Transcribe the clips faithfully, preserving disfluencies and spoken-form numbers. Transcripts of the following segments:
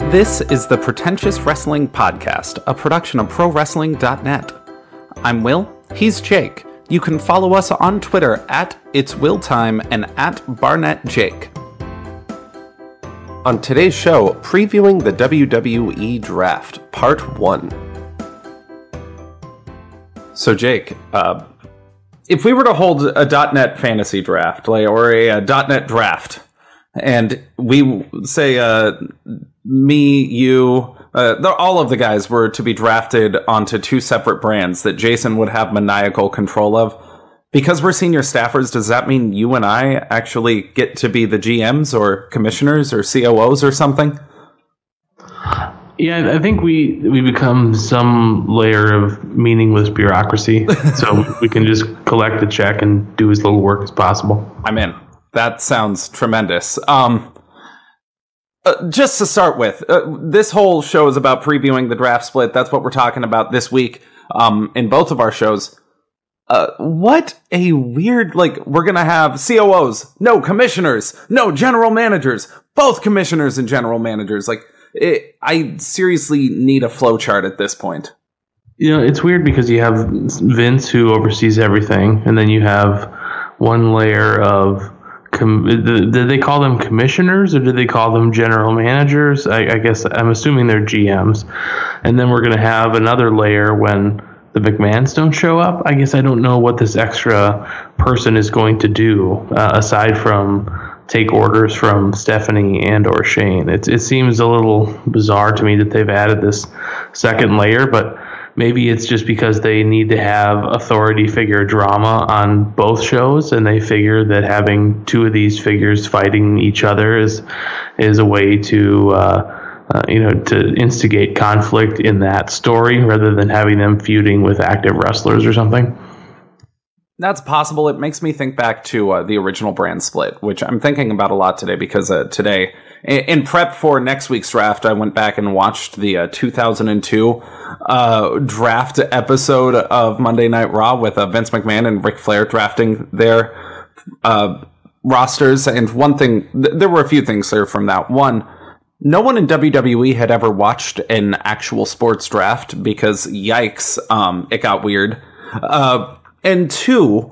This is the Pretentious Wrestling Podcast, a production of Pro Wrestling dot net. I'm Will, he's Jake. You can follow us on Twitter at It's Will Time and at Barnett Jake. On today's show, previewing the W W E Draft, Part one. So Jake, uh, if we were to hold a .NET fantasy draft, like, or a, a .NET draft, and we say uh, me, you, uh, all of the guys were to be drafted onto two separate brands that Jason would have maniacal control of, because we're senior staffers, does that mean you and I actually get to be the G Ms or commissioners or C O Os or something? Yeah, I think we we become some layer of meaningless bureaucracy, so we can just collect a check and do as little work as possible. I'm in. That sounds tremendous. Um, uh, just to start with, uh, this whole show is about previewing the draft split. That's what we're talking about this week um, in both of our shows. Uh, what a weird, like, we're going to have C O Os, no commissioners, no general managers, both commissioners and general managers. Like, it, I seriously need a flowchart at this point. You know, it's weird because you have Vince who oversees everything, and then you have one layer of, com- did they call them commissioners or did they call them general managers? I, I guess I'm assuming they're G Ms. And then we're going to have another layer when the McMahons don't show up. I guess I don't know what this extra person is going to do uh, aside from take orders from Stephanie and or Shane. It, it seems a little bizarre to me that they've added this second layer, but maybe it's just because they need to have authority figure drama on both shows, and they figure that having two of these figures fighting each other is is a way to uh, uh, you know to instigate conflict in that story rather than having them feuding with active wrestlers or something. That's possible. It makes me think back to uh, the original brand split, which I'm thinking about a lot today because uh, today, in, in prep for next week's draft, I went back and watched the uh, two thousand two uh, draft episode of Monday Night Raw with uh, Vince McMahon and Ric Flair drafting their uh, rosters. And one thing, th- there were a few things there from that. One, no one in W W E had ever watched an actual sports draft because, yikes, um, it got weird. Uh, And two,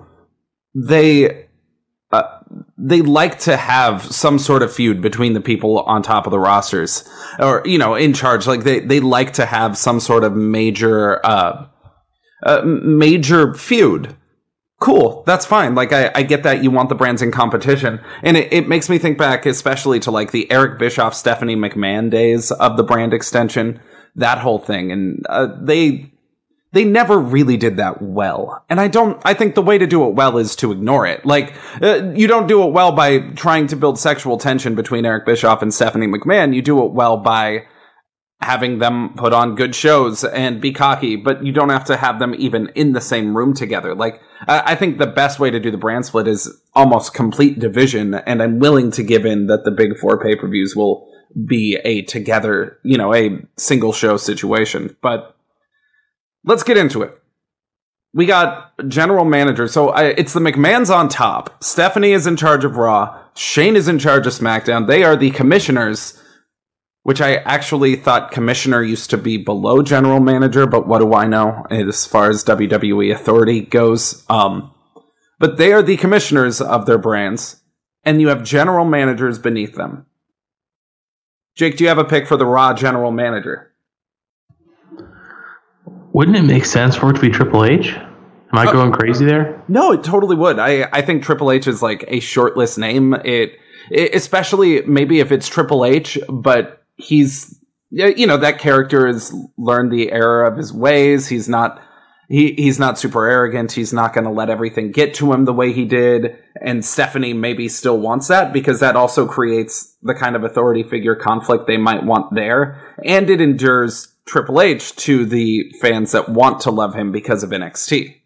they uh, they like to have some sort of feud between the people on top of the rosters, or, you know, in charge. Like they, they like to have some sort of major uh, uh, major feud. Cool, that's fine. Like I, I get that you want the brands in competition, and it, it makes me think back, especially to like the Eric Bischoff, Stephanie McMahon days of the brand extension, that whole thing, and uh, they. They never really did that well. And I don't, I think the way to do it well is to ignore it. Like, uh, you don't do it well by trying to build sexual tension between Eric Bischoff and Stephanie McMahon. You do it well by having them put on good shows and be cocky, but you don't have to have them even in the same room together. Like, I, I think the best way to do the brand split is almost complete division. And I'm willing to give in that the big four pay-per-views will be a together, you know, a single show situation. But let's get into it. We got general manager. So I, it's the McMahons on top. Stephanie is in charge of Raw. Shane is in charge of SmackDown. They are the commissioners, which I actually thought commissioner used to be below general manager, but what do I know as far as W W E authority goes? Um, but they are the commissioners of their brands, and you have general managers beneath them. Jake, do you have a pick for the Raw general manager? Wouldn't it make sense for it to be Triple H? Am I uh, going crazy there? No, it totally would. I, I think Triple H is like a shortlist name. It, it especially maybe if it's Triple H, but he's, you know, that character has learned the error of his ways. He's not he he's not super arrogant. He's not going to let everything get to him the way he did. And Stephanie maybe still wants that because that also creates the kind of authority figure conflict they might want there, and it endures Triple H to the fans that want to love him because of N X T.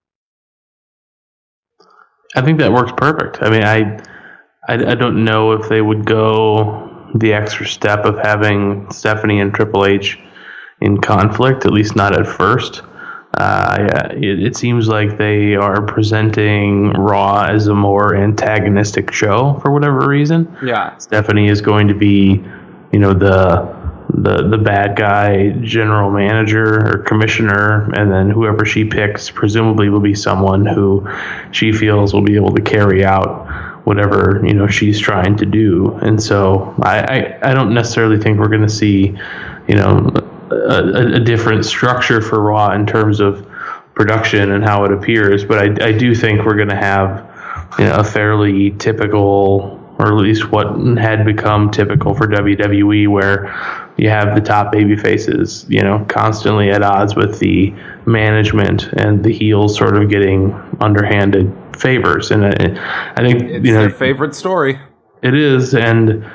I think that works perfect. I mean, I, I, I don't know if they would go the extra step of having Stephanie and Triple H in conflict, at least not at first. Uh, it, it seems like they are presenting Raw as a more antagonistic show for whatever reason. Yeah. Stephanie is going to be, you know, the the the bad guy general manager or commissioner, and then whoever she picks presumably will be someone who she feels will be able to carry out whatever, you know, she's trying to do. And so I, I, I don't necessarily think we're going to see, you know, a, a different structure for Raw in terms of production and how it appears, but I, I do think we're going to have, you know, a fairly typical, or at least what had become typical for W W E, where you have the top baby faces, you know, constantly at odds with the management, and the heels sort of getting underhanded favors. And I, I think it's you know, their favorite story. It is, and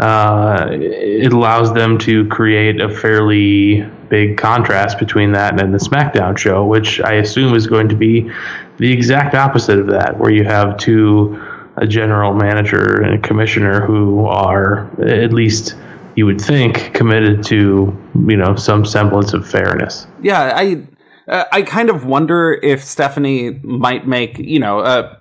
uh, it allows them to create a fairly big contrast between that and the SmackDown show, which I assume is going to be the exact opposite of that, where you have two, a general manager and a commissioner who are, at least you would think, committed to, you know, some semblance of fairness. Yeah, I uh, I kind of wonder if Stephanie might make, you know, uh,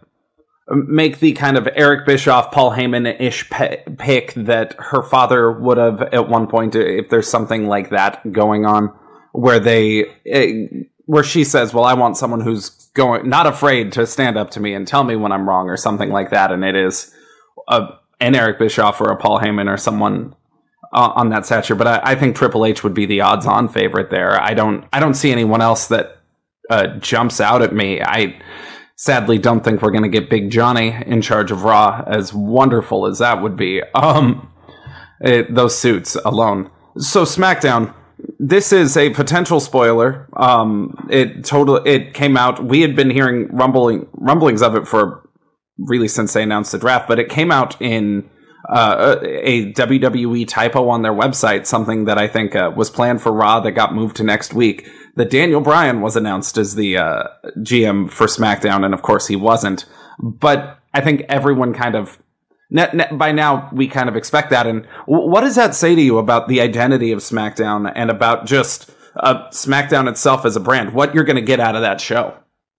make the kind of Eric Bischoff, Paul Heyman-ish pe- pick that her father would have at one point, if there's something like that going on, where they, uh, where she says, well, I want someone who's going, not afraid to stand up to me and tell me when I'm wrong, or something like that, and it is a, an Eric Bischoff or a Paul Heyman or someone uh, on that stature. But I, I think Triple H would be the odds-on favorite there. I don't, I don't see anyone else that uh, jumps out at me. I sadly don't think we're going to get Big Johnny in charge of Raw, as wonderful as that would be. Um, it, those suits alone. So SmackDown, this is a potential spoiler. Um, it total it came out. We had been hearing rumbling rumblings of it for really since they announced the draft, but it came out in uh, a W W E typo on their website, something that I think uh, was planned for Raw that got moved to next week. That Daniel Bryan was announced as the uh, G M for SmackDown, and of course he wasn't. But I think everyone kind of, net, net, by now, we kind of expect that. And w- what does that say to you about the identity of SmackDown and about just uh, SmackDown itself as a brand? What you're going to get out of that show?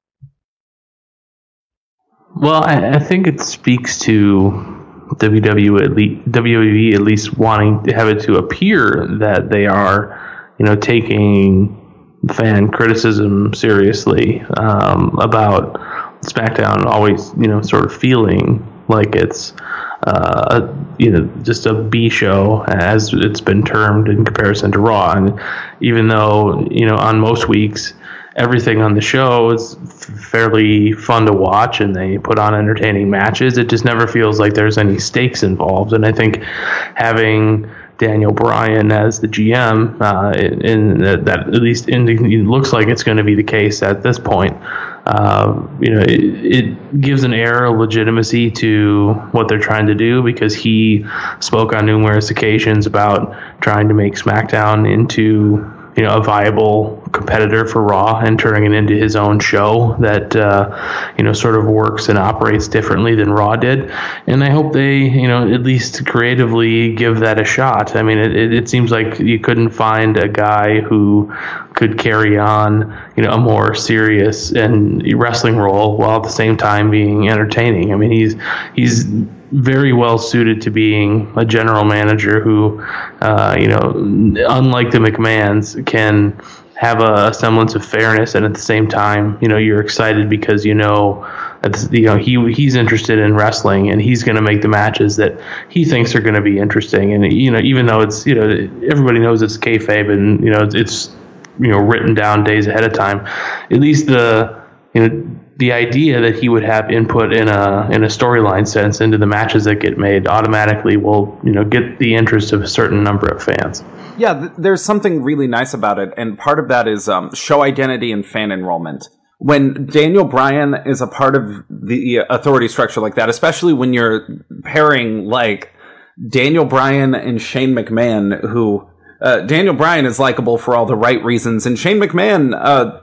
Well, I, I think it speaks to W W E, at least, W W E at least wanting to have it to appear that they are, you know, taking fan criticism seriously um, about SmackDown always, you know, sort of feeling like it's, uh, a, you know, just a B show, as it's been termed, in comparison to Raw. And even though, you know, on most weeks, everything on the show is fairly fun to watch and they put on entertaining matches, it just never feels like there's any stakes involved. And I think having Daniel Bryan as the G M, uh, in that, that at least in the, it looks like it's going to be the case at this point. Uh, you know, it, it gives an air of legitimacy to what they're trying to do, because he spoke on numerous occasions about trying to make SmackDown into, you know, a viable competitor for Raw and turning it into his own show that, uh, you know, sort of works and operates differently than Raw did. And I hope they, you know, at least creatively give that a shot. I mean, it, it, it seems like you couldn't find a guy who could carry on, you know, a more serious and wrestling role while at the same time being entertaining. I mean, he's, he's, very well suited to being a general manager who, uh, you know, unlike the McMahons, can have a semblance of fairness, and at the same time, you know, you're excited because you know, you know, he he's interested in wrestling and he's going to make the matches that he thinks are going to be interesting. And you know, even though it's, you know, everybody knows it's kayfabe and you know it's, it's you know written down days ahead of time, at least the you know. The idea that he would have input in a in a storyline sense into the matches that get made automatically will, you know, get the interest of a certain number of fans. Yeah, th- there's something really nice about it, and part of that is um, show identity and fan enrollment. When Daniel Bryan is a part of the authority structure like that, especially when you're pairing like Daniel Bryan and Shane McMahon, who uh, Daniel Bryan is likable for all the right reasons, and Shane McMahon uh,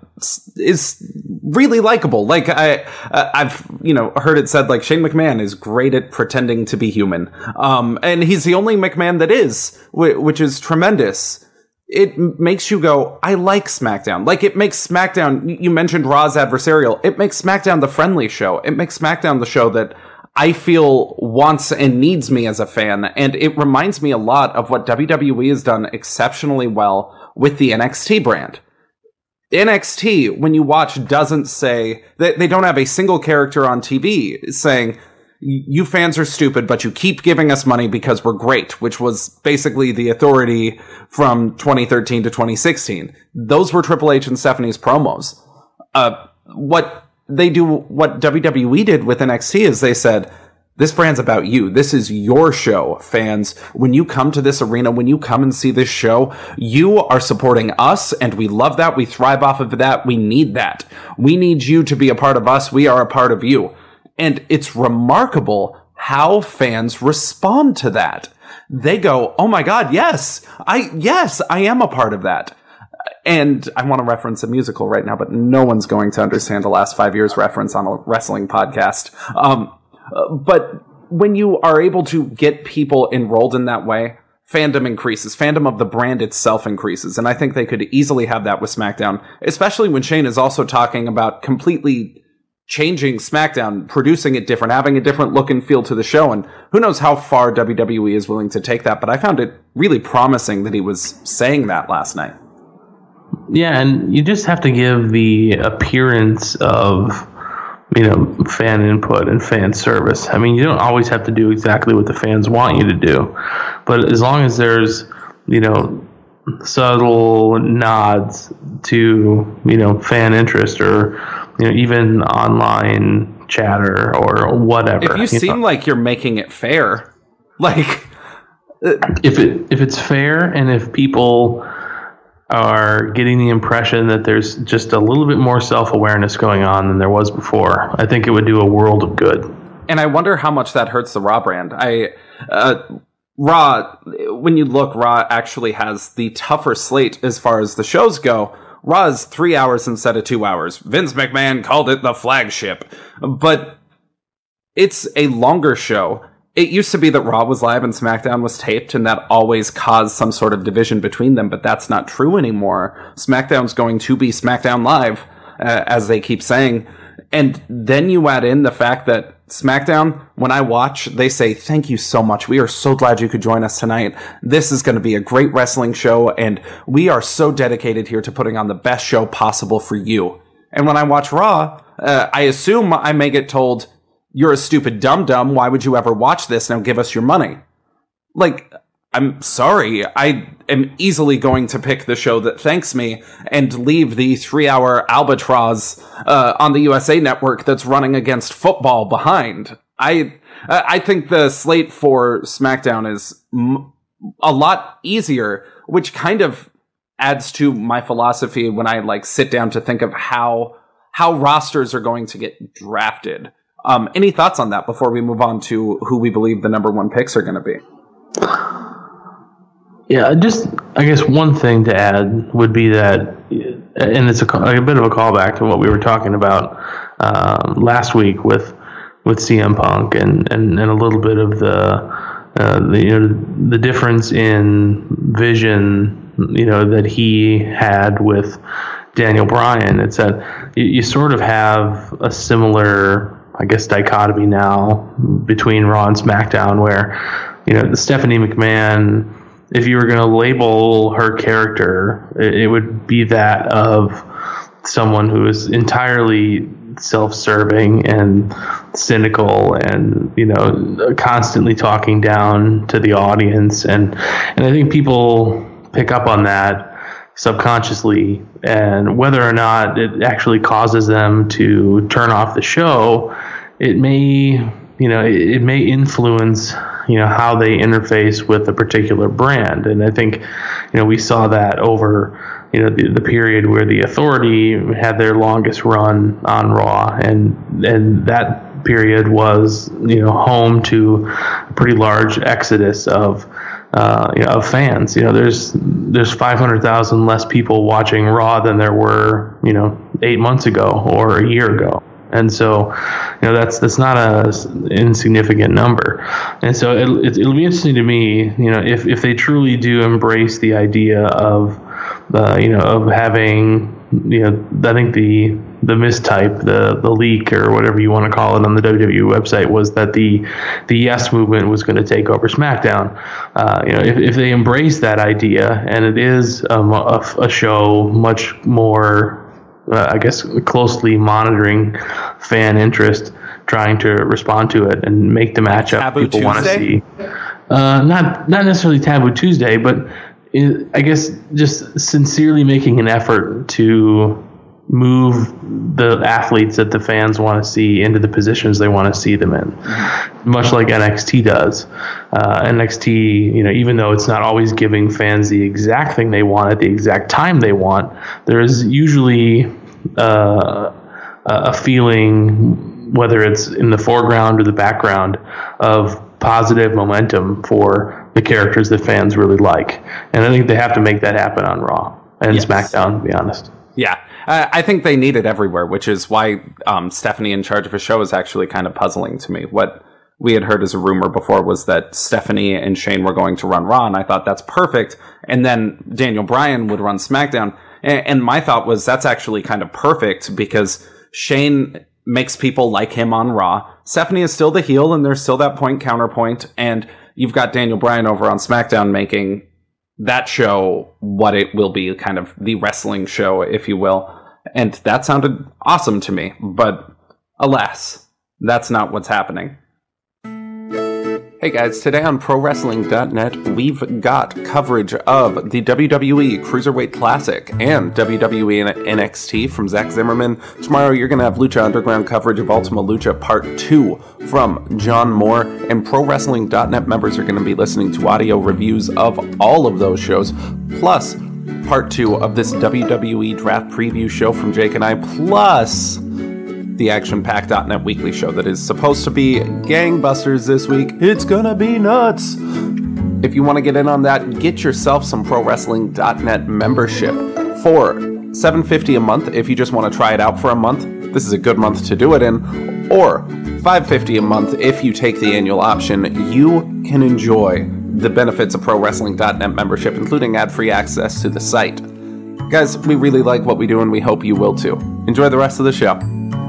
is really likable. Like I, uh, I've you know heard it said like Shane McMahon is great at pretending to be human, um, and he's the only McMahon that is, which is tremendous. It makes you go, I like SmackDown. Like it makes SmackDown. You mentioned Raw's adversarial. It makes SmackDown the friendly show. It makes SmackDown the show that I feel wants and needs me as a fan. And it reminds me a lot of what W W E has done exceptionally well with the N X T brand. N X T, when you watch, doesn't say, they, they don't have a single character on T V saying, you fans are stupid, but you keep giving us money because we're great, which was basically the Authority from twenty thirteen to twenty sixteen. Those were Triple H and Stephanie's promos. Uh, what they do, what W W E did with N X T is they said, this brand's about you. This is your show, fans. When you come to this arena, when you come and see this show, you are supporting us, and we love that. We thrive off of that. We need that. We need you to be a part of us. We are a part of you. And it's remarkable how fans respond to that. They go, oh my God, yes, I, yes, I am a part of that. And I want to reference a musical right now, but no one's going to understand the last five years reference on a wrestling podcast. Um, but when you are able to get people enrolled in that way, fandom increases. Fandom of the brand itself increases. And I think they could easily have that with SmackDown, especially when Shane is also talking about completely changing SmackDown, producing it different, having a different look and feel to the show. And who knows how far W W E is willing to take that. But I found it really promising that he was saying that last night. Yeah, and you just have to give the appearance of, you know, fan input and fan service. I mean, you don't always have to do exactly what the fans want you to do. But as long as there's, you know, subtle nods to, you know, fan interest or, you know, even online chatter or whatever. If you, you seem know. like you're making it fair, like... if it if it's fair and if people are getting the impression that there's just a little bit more self-awareness going on than there was before, I think it would do a world of good. And I wonder how much that hurts the Raw brand. I uh, Raw, when you look, Raw actually has the tougher slate as far as the shows go. Raw is three hours instead of two hours. Vince McMahon called it the flagship. But it's a longer show. It used to be that Raw was live and SmackDown was taped, and that always caused some sort of division between them, but that's not true anymore. SmackDown's going to be SmackDown Live, uh, as they keep saying. And then you add in the fact that SmackDown, when I watch, they say, thank you so much. We are so glad you could join us tonight. This is going to be a great wrestling show, and we are so dedicated here to putting on the best show possible for you. And when I watch Raw, uh, I assume I may get told, you're a stupid dum-dum. Why would you ever watch this? Now give us your money. Like, I'm sorry. I am easily going to pick the show that thanks me and leave the three-hour albatross uh, on the U S A Network that's running against football behind. I I think the slate for SmackDown is m- a lot easier, which kind of adds to my philosophy when I like sit down to think of how how rosters are going to get drafted. Um, any thoughts on that before we move on to who we believe the number one picks are going to be? Yeah, just, I guess one thing to add would be that, and it's a, a bit of a callback to what we were talking about um, last week with with C M Punk and, and, and a little bit of the, uh, the, you know, the difference in vision, you know, that he had with Daniel Bryan. It's that you, you sort of have a similar, I guess, dichotomy now between Raw and SmackDown where, you know, the Stephanie McMahon, if you were going to label her character, it, it would be that of someone who is entirely self-serving and cynical and, you know, constantly talking down to the audience. And, and I think people pick up on that subconsciously, and whether or not it actually causes them to turn off the show, it may, you know, it, it may influence, you know, how they interface with a particular brand. And I think, you know, we saw that over, you know, the, the period where the Authority had their longest run on Raw, and and that period was, you know, home to a pretty large exodus of Uh, you know, of fans. You know, there's there's five hundred thousand less people watching Raw than there were, you know, eight months ago or a year ago. And so, you know, that's that's not a insignificant number. And so it, it, it'll be interesting to me, you know, if, if they truly do embrace the idea of, uh, you know, of having, you know, I think the the mistype, the the leak, or whatever you want to call it on the W W E website, was that the the Yes Movement was going to take over SmackDown. Uh, you know, if, if they embrace that idea, and it is um, a, a show much more, uh, I guess, closely monitoring fan interest, trying to respond to it and make the matchup Taboo people want to Tuesday? see. Uh, not not necessarily Taboo Tuesday, but it, I guess just sincerely making an effort to move the athletes that the fans want to see into the positions they want to see them in, mm-hmm. much like N X T does. Uh, N X T, you know, even though it's not always giving fans the exact thing they want at the exact time they want, there is usually uh, a feeling, whether it's in the foreground or the background, of positive momentum for the characters that fans really like. And I think they have to make that happen on Raw and yes. SmackDown, to be honest. Yeah. Uh, I think they need it everywhere, which is why um, Stephanie in charge of a show is actually kind of puzzling to me. What we had heard as a rumor before was that Stephanie and Shane were going to run Raw, and I thought that's perfect. And then Daniel Bryan would run SmackDown. And, and my thought was that's actually kind of perfect because Shane makes people like him on Raw. Stephanie is still the heel, and there's still that point counterpoint. And you've got Daniel Bryan over on SmackDown making that show what it will be, kind of the wrestling show, if you will. And that sounded awesome to me. But alas, that's not what's happening. Hey guys, today on Pro Wrestling dot net, we've got coverage of the W W E Cruiserweight Classic and W W E N X T from Zach Zimmerman. Tomorrow you're going to have Lucha Underground coverage of Ultima Lucha Part two from John Moore, and Pro Wrestling dot net members are going to be listening to audio reviews of all of those shows, plus Part two of this W W E Draft Preview show from Jake and I, plus the Action Pack dot net weekly show that is supposed to be gangbusters this week. It's gonna be nuts! If you want to get in on that, get yourself some Pro Wrestling dot net membership for seven dollars and fifty cents a month if you just want to try it out for a month. This is a good month to do it in. Or five dollars and fifty cents a month if you take the annual option. You can enjoy the benefits of Pro Wrestling dot net membership, including ad-free access to the site. Guys, we really like what we do, and we hope you will too. Enjoy the rest of the show.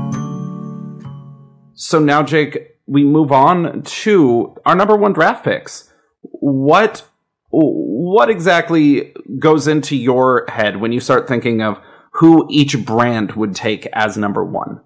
So now, Jake, we move on to our number one draft picks. What what exactly goes into your head when you start thinking of who each brand would take as number one?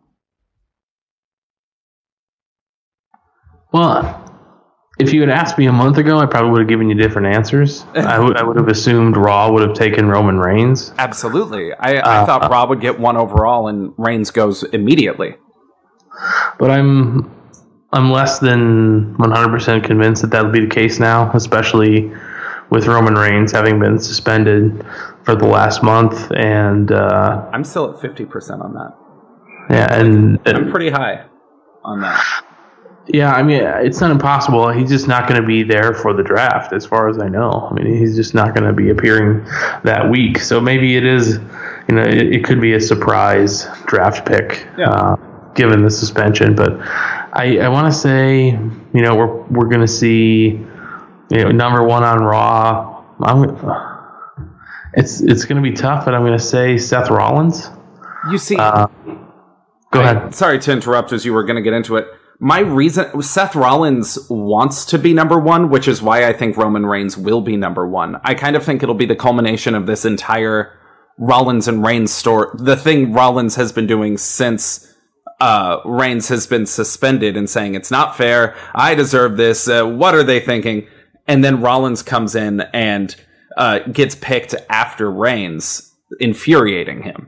Well, if you had asked me a month ago, I probably would have given you different answers. I, w- I would have assumed Raw would have taken Roman Reigns. Absolutely. I, I uh, thought Raw would get one overall and Reigns goes immediately. But I'm I'm less than one hundred percent convinced that that'll be the case now, especially with Roman Reigns having been suspended for the last month. And uh, I'm still at fifty percent on that. Yeah, and I'm pretty high on that. Yeah, I mean, it's not impossible. He's just not going to be there for the draft, as far as I know. I mean, he's just not going to be appearing that week. So maybe it is, you know, it, it could be a surprise draft pick. Yeah. Uh, given the suspension, but I, I want to say, you know, we're we're going to see, you know, number one on Raw. I'm, it's it's going to be tough, but I'm going to say Seth Rollins. You see, uh, go I, ahead. Sorry to interrupt as you were going to get into it. My reason, Seth Rollins wants to be number one, which is why I think Roman Reigns will be number one. I kind of think it'll be the culmination of this entire Rollins and Reigns story, the thing Rollins has been doing since Uh, Reigns has been suspended and saying it's not fair, I deserve this, uh, what are they thinking? And then Rollins comes in and uh, gets picked after Reigns, infuriating him.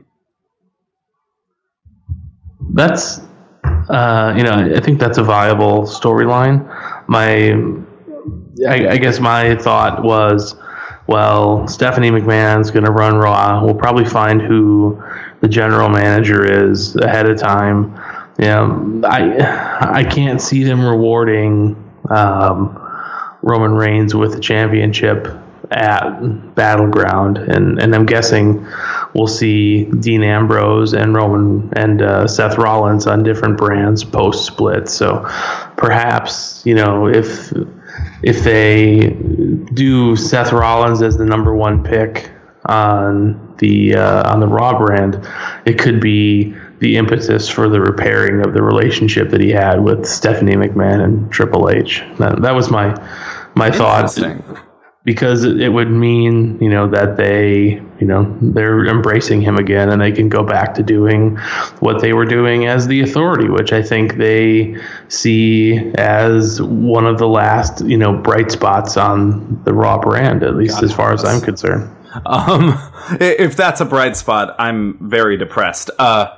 That's, uh, you know, I think that's a viable storyline. My, I, I guess my thought was, well, Stephanie McMahon's going to run Raw. We'll probably find who the general manager is ahead of time. Yeah, I I can't see them rewarding um, Roman Reigns with the championship at Battleground, and and I'm guessing we'll see Dean Ambrose and Roman and uh, Seth Rollins on different brands post split. So perhaps, you know, if if they do Seth Rollins as the number one pick on the uh, on the Raw brand, it could be the impetus for the repairing of the relationship that he had with Stephanie McMahon and Triple H. That, that was my my thought, because it would mean, you know, that they, you know, they're embracing him again, and they can go back to doing what they were doing as the Authority, which I think they see as one of the last, you know, bright spots on the Raw brand, at least God as far as I'm concerned. Um, if that's a bright spot, I'm very depressed. Uh,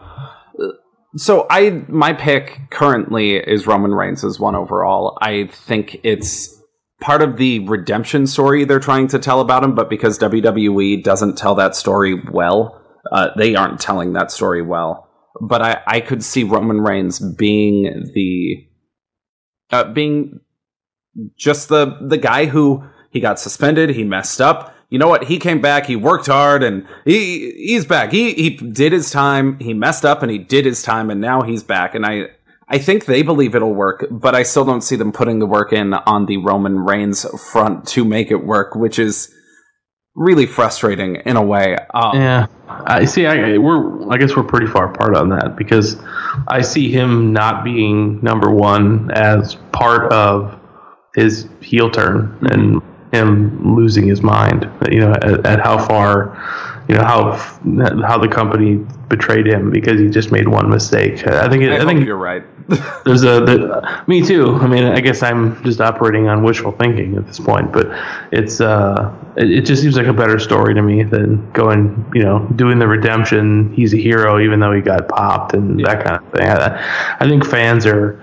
so I, my pick currently is Roman Reigns as one overall. I think it's part of the redemption story they're trying to tell about him, but because W W E doesn't tell that story well, uh, they aren't telling that story well. But I, I could see Roman Reigns being the, uh, being just the, the guy who, he got suspended, he messed up. You know what? He came back, he worked hard, and he he's back. He he did his time, he messed up, and he did his time, and now he's back. And I, I think they believe it'll work, but I still don't see them putting the work in on the Roman Reigns front to make it work, which is really frustrating in a way. Um, yeah, I see. I we're I guess we're pretty far apart on that, because I see him not being number one as part of his heel turn, mm-hmm. and him losing his mind, you know, at, at how far, you know, how how the company betrayed him because he just made one mistake. I think it, I, I think you're right. there's a the, me too. I mean, I guess I'm just operating on wishful thinking at this point, but it's uh, it, it just seems like a better story to me than going, you know, doing the redemption. He's a hero even though he got popped and yeah. that kind of thing. I, I think fans are,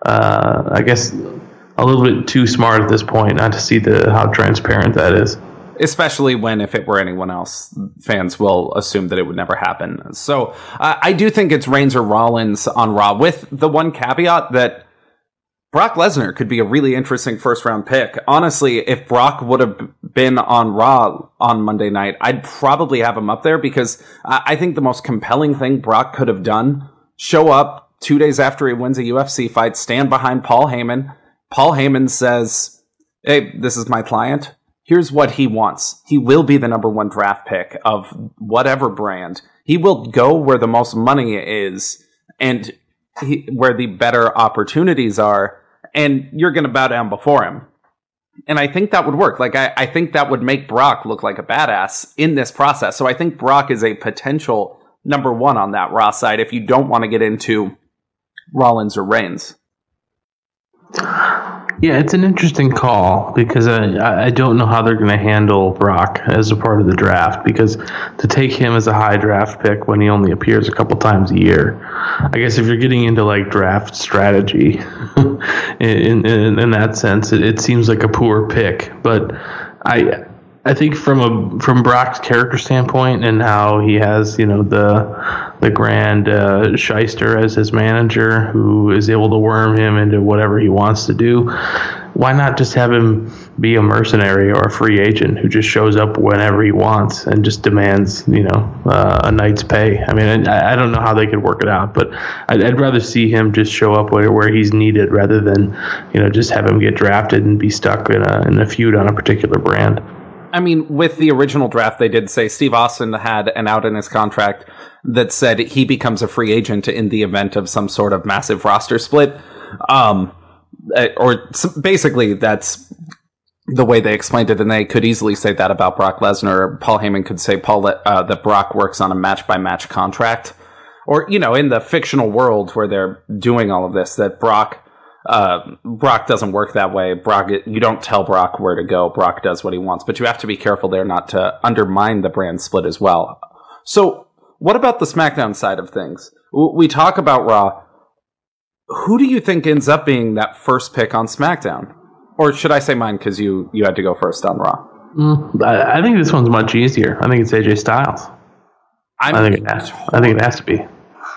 uh, I guess, a little bit too smart at this point not to see the how transparent that is. Especially when, if it were anyone else, fans will assume that it would never happen. So uh, I do think it's Reigns or Rollins on Raw, with the one caveat that Brock Lesnar could be a really interesting first round pick. Honestly, if Brock would have been on Raw on Monday night, I'd probably have him up there, because I think the most compelling thing Brock could have done, show up two days after he wins a U F C fight, stand behind Paul Heyman. Paul Heyman says, hey, this is my client. Here's what he wants. He will be the number one draft pick of whatever brand. He will go where the most money is and he, where the better opportunities are, and you're going to bow down before him. And I think that would work. Like, I, I think that would make Brock look like a badass in this process. So I think Brock is a potential number one on that Raw side if you don't want to get into Rollins or Reigns. Yeah, it's an interesting call, because I, I don't know how they're going to handle Brock as a part of the draft, because to take him as a high draft pick when he only appears a couple times a year, I guess if you're getting into like draft strategy in, in in that sense, it, it seems like a poor pick. But I I think from a from Brock's character standpoint and how he has, you know, the the grand uh, shyster as his manager who is able to worm him into whatever he wants to do, why not just have him be a mercenary or a free agent who just shows up whenever he wants and just demands, you know, uh, a night's pay? I mean, I, I don't know how they could work it out, but I'd, I'd rather see him just show up where, where he's needed rather than, you know, just have him get drafted and be stuck in a, in a feud on a particular brand. I mean, with the original draft, they did say Steve Austin had an out in his contract that said he becomes a free agent in the event of some sort of massive roster split. Um, or basically, that's the way they explained it, and they could easily say that about Brock Lesnar. Paul Heyman could say Paul uh, that Brock works on a match-by-match contract. Or, you know, in the fictional world where they're doing all of this, that Brock... Uh, Brock doesn't work that way. Brock, you don't tell Brock where to go. Brock does what he wants, but you have to be careful there not to undermine the brand split as well. So, what about the SmackDown side of things? We talk about Raw. Who do you think ends up being that first pick on SmackDown? Or should I say mine because you, you had to go first on Raw? Mm, I, I think this one's much easier. I think it's A J Styles. I'm I think it has, I think it has to be.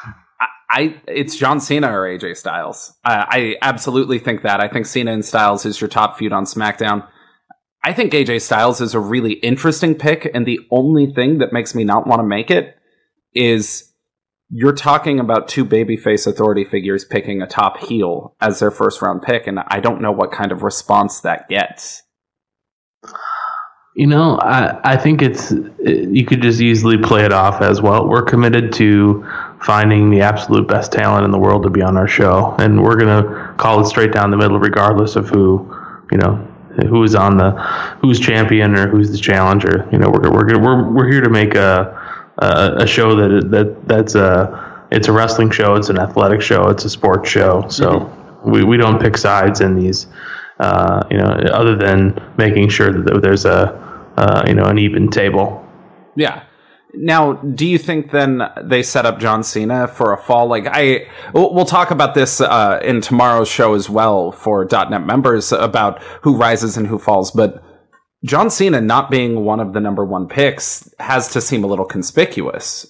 I, it's John Cena or A J Styles. Uh, I absolutely think that. I think Cena and Styles is your top feud on SmackDown. I think A J Styles is a really interesting pick, and the only thing that makes me not want to make it is you're talking about two babyface authority figures picking a top heel as their first round pick, and I don't know what kind of response that gets. You know, I, I think it's you could just easily play it off as, well, we're committed to finding the absolute best talent in the world to be on our show, and we're gonna call it straight down the middle, regardless of who, you know, who's on the, who's champion or who's the challenger. You know, we're we're we're we're here to make a a, a show that that that's a it's a wrestling show, it's an athletic show, it's a sports show. So mm-hmm. we we don't pick sides in these, uh, you know, other than making sure that there's a uh, you know an even table. Yeah. Now, do you think then they set up John Cena for a fall? Like I, we'll talk about this uh, in tomorrow's show as well for .dot net members about who rises and who falls. But John Cena not being one of the number one picks has to seem a little conspicuous.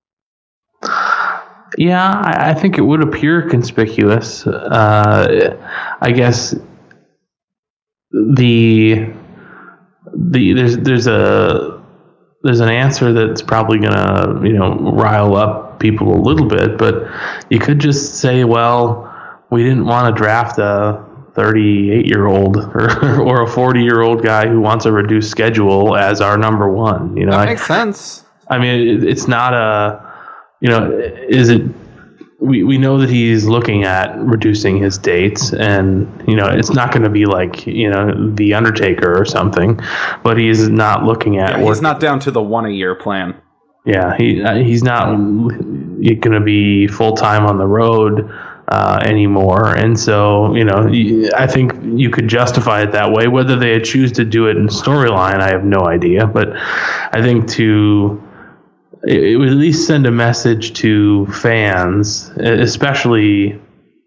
Yeah, I, I think it would appear conspicuous. Uh, I guess the the there's there's a. There's an answer that's probably going to, you know, rile up people a little bit, but you could just say, well, we didn't want to draft a thirty-eight-year-old or, or a forty-year-old guy who wants a reduced schedule as our number one. You know, that makes I, sense. I mean, it, it's not a, you know, is it? We we know that he's looking at reducing his dates, and you know it's not going to be like you know the Undertaker or something, but he's not looking at. Yeah, he's not down to the one a year plan. Yeah, he uh, he's not going to be full time on the road uh, anymore, and so you know I think you could justify it that way. Whether they choose to do it in storyline, I have no idea, but I think to. It would at least send a message to fans, especially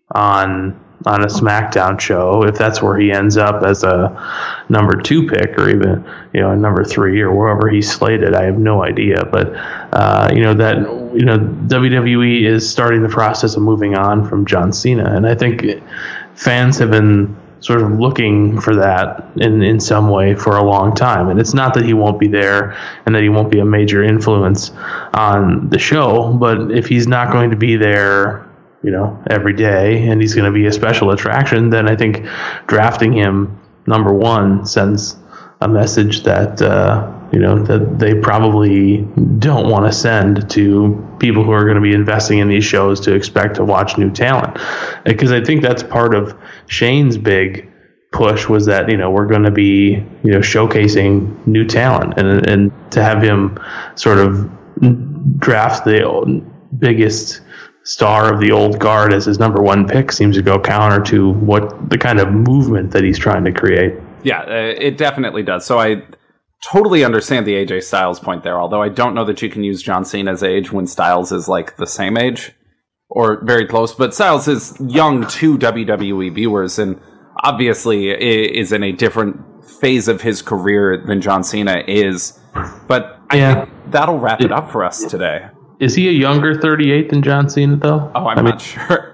on on a SmackDown show, if that's where he ends up as a number two pick, or even you know a number three, or wherever he's slated. I have no idea, but uh, you know that you know W W E is starting the process of moving on from John Cena, and I think fans have been sort of looking for that in, in some way for a long time. And it's not that he won't be there and that he won't be a major influence on the show, but if he's not going to be there, you know, every day and he's going to be a special attraction, then I think drafting him number one sends a message that, uh, you know, that they probably don't want to send to people who are going to be investing in these shows to expect to watch new talent. Because I think that's part of Shane's big push was that, you know, we're going to be, you know, showcasing new talent, and and to have him sort of draft the biggest star of the old guard as his number one pick seems to go counter to what the kind of movement that he's trying to create. Yeah, uh, it definitely does. So I totally understand the A J Styles point there, although I don't know that you can use John Cena's age when Styles is like the same age or very close. But Styles is young to W W E viewers and obviously is in a different phase of his career than John Cena is. But I yeah. think that'll wrap it up for us today. Is he a younger thirty-eight than John Cena, though? Oh, I'm I not mean, sure.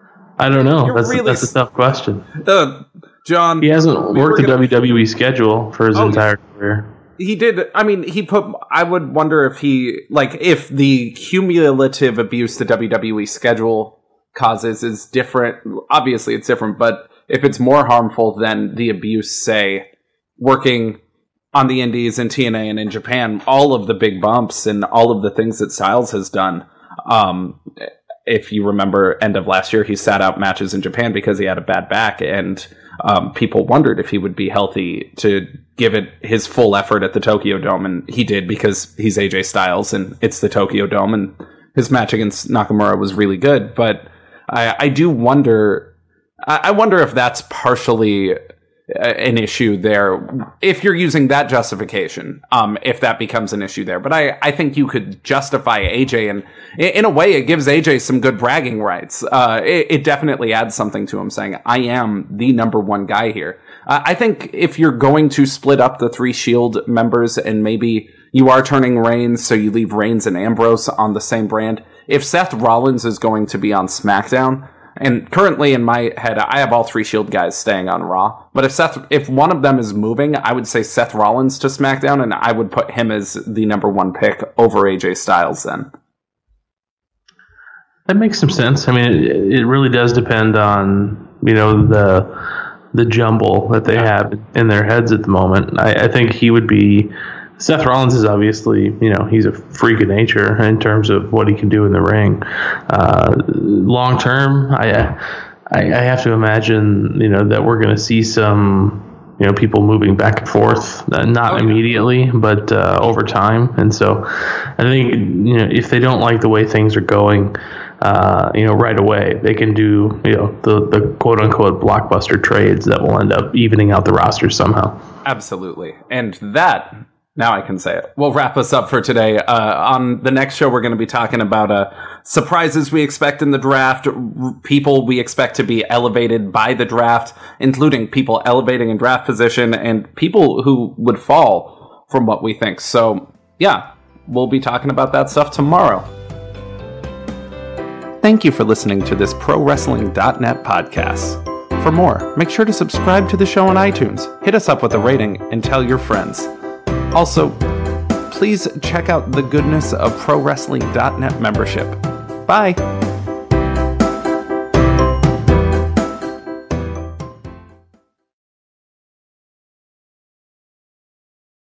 I don't know. That's, really that's a tough question. Uh, John, he hasn't we worked a gonna... W W E schedule for his oh, entire career. He did. I mean, he put. I would wonder if he like if the cumulative abuse the W W E schedule causes is different. Obviously, it's different, but if it's more harmful than the abuse, say, working on the Indies and T N A and in Japan, all of the big bumps and all of the things that Styles has done. Um, if you remember, end of last year, he sat out matches in Japan because he had a bad back, and um, people wondered if he would be healthy to give it his full effort at the Tokyo Dome, and he did because he's A J Styles and it's the Tokyo Dome, and his match against Nakamura was really good. But I, I do wonder, I wonder if that's partially an issue there, if you're using that justification, um, if that becomes an issue there. But I, I think you could justify A J, and in a way, it gives A J some good bragging rights. Uh, it, it definitely adds something to him saying, I am the number one guy here. Uh, I think if you're going to split up the three Shield members and maybe you are turning Reigns, so you leave Reigns and Ambrose on the same brand, if Seth Rollins is going to be on SmackDown, and currently in my head, I have all three Shield guys staying on Raw. But if Seth, if one of them is moving, I would say Seth Rollins to SmackDown, and I would put him as the number one pick over A J Styles then. That makes some sense. I mean, it, it really does depend on, you know, the the jumble that they yeah. have in their heads at the moment. I, I think he would be Seth Rollins is obviously, you know, he's a freak of nature in terms of what he can do in the ring. Uh, long term, I, I I have to imagine, you know, that we're going to see some, you know, people moving back and forth, uh, not oh, yeah. immediately, but uh, over time. And so I think, you know, if they don't like the way things are going, uh, you know, right away, they can do, you know, the, the quote unquote blockbuster trades that will end up evening out the roster somehow. Absolutely. And that, now I can say it, will wrap us up for today. Uh, on the next show, we're going to be talking about uh, surprises we expect in the draft, r- people we expect to be elevated by the draft, including people elevating in draft position, and people who would fall from what we think. So, yeah, we'll be talking about that stuff tomorrow. Thank you for listening to this Pro Wrestling dot net podcast. For more, make sure to subscribe to the show on iTunes, hit us up with a rating, and tell your friends. Also, please check out the goodness of Pro Wrestling dot net membership. Bye!